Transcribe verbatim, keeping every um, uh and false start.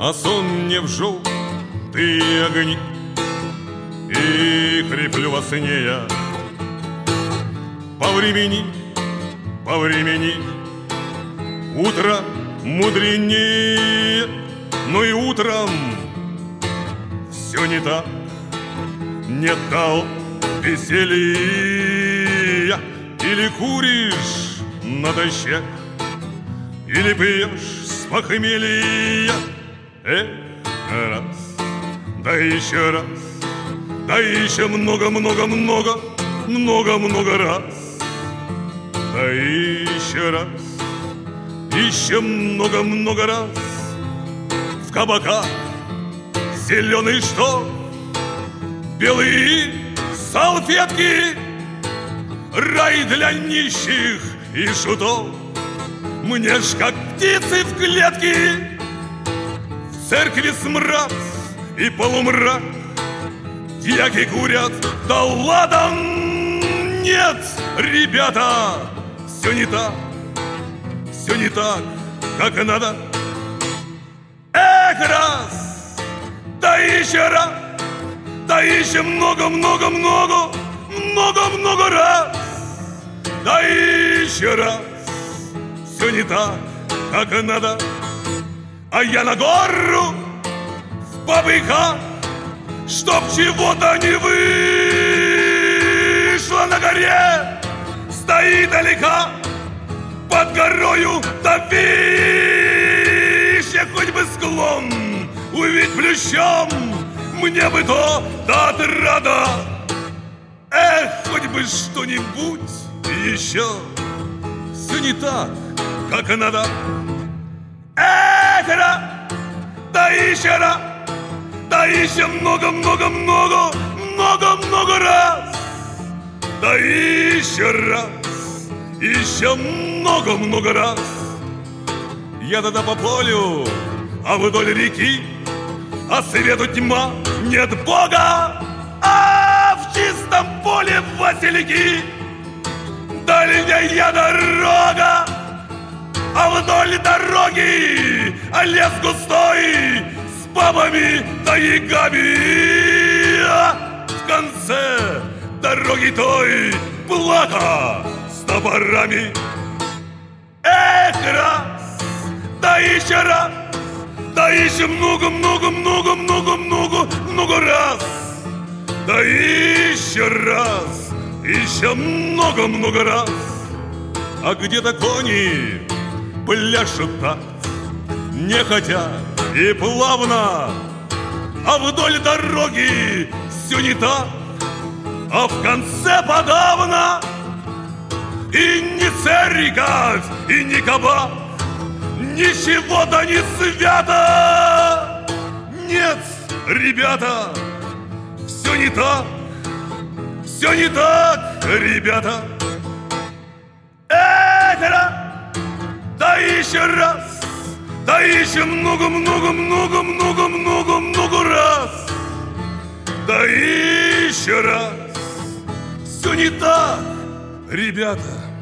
а сон не в желтые огни. И хриплю во сне я: по времени, по времени, утро мудренее. Но и утром все не так, не дал веселья. Или куришь натощак, или пьешь с похмелья. Эх, раз, да еще раз, да еще много-много-много, много-много раз, да еще раз, еще много-много раз. В кабаках зеленый штоф, белые салфетки, рай для нищих и шутов. Мне ж как птицы в клетке. В церкви смрад и полумрак, дьяки курят, да ладан. Нет, ребята, все не так, все не так, как надо. Эх, раз, да еще раз, да еще много-много-много, много-много раз, да еще раз. Все не так, как надо. А я на гору в попыхах, чтоб чего-то не вышло. На горе стоит далека, под горою топишь. Я хоть бы склон увидеть плющом, мне бы то да отрада. Эх, хоть бы что-нибудь еще. Все не так, как надо. Эх, ра, да еще раз, да еще много-много-много, много-много раз, да еще раз, еще много-много раз. Я тогда по полю, а вдоль реки, а свету тьма, нет Бога, а в чистом поле васильки. Дальняя дорога, а вдоль дороги а лес густой с бабами да ягами. А в конце дороги той плака с топорами. Эх, раз, да еще раз, да еще много-много-много-много-много много раз, да еще раз, еще много-много раз. А где-то кони пляшут так, нехотя и плавно, а вдоль дороги все не так, а в конце подавно. И не церковь, и не кабак, ничего-то не свято. Нет, ребята, все не так, все не так, ребята. Эх, раз, да еще раз, да еще много-много-много-много-много-много раз, да еще раз. Все не так, ребята.